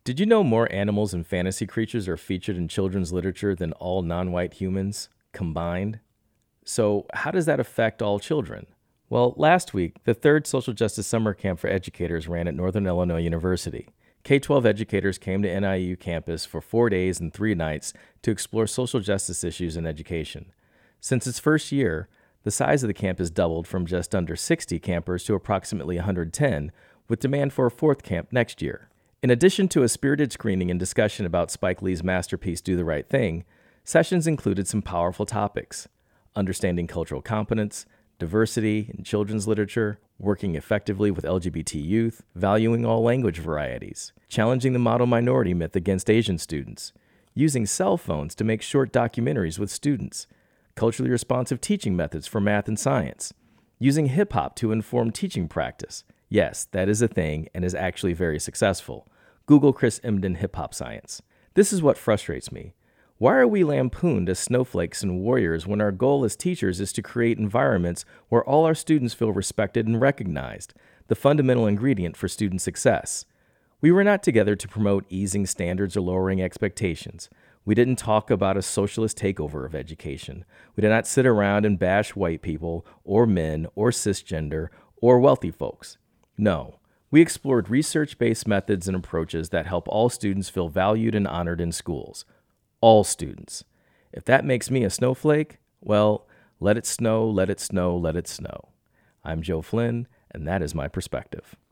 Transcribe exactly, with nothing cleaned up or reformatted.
Did you know more animals and fantasy creatures are featured in children's literature than all non white humans combined? So, how does that affect all children? Well, last week, the third Social Justice Summer Camp for Educators ran at Northern Illinois University. K twelve educators came to N I U campus for four days and three nights to explore social justice issues in education. Since its first year, the size of the camp has doubled from just under sixty campers to approximately one hundred ten, with demand for a fourth camp next year. In addition to a spirited screening and discussion about Spike Lee's masterpiece Do the Right Thing, sessions included some powerful topics: understanding cultural competence, diversity in children's literature, working effectively with L G B T youth, valuing all language varieties, challenging the model minority myth against Asian students, using cell phones to make short documentaries with students, culturally responsive teaching methods for math and science, using hip-hop to inform teaching practice. Yes, that is a thing and is actually very successful. Google Chris Emdin hip-hop science. This is what frustrates me. Why are we lampooned as snowflakes and warriors when our goal as teachers is to create environments where all our students feel respected and recognized, the fundamental ingredient for student success? We were not together to promote easing standards or lowering expectations. We didn't talk about a socialist takeover of education. We did not sit around and bash white people or men or cisgender or wealthy folks. No, we explored research-based methods and approaches that help all students feel valued and honored in schools. All students. If that makes me a snowflake, well, let it snow, let it snow, let it snow. I'm Joe Flynn, and that is my perspective.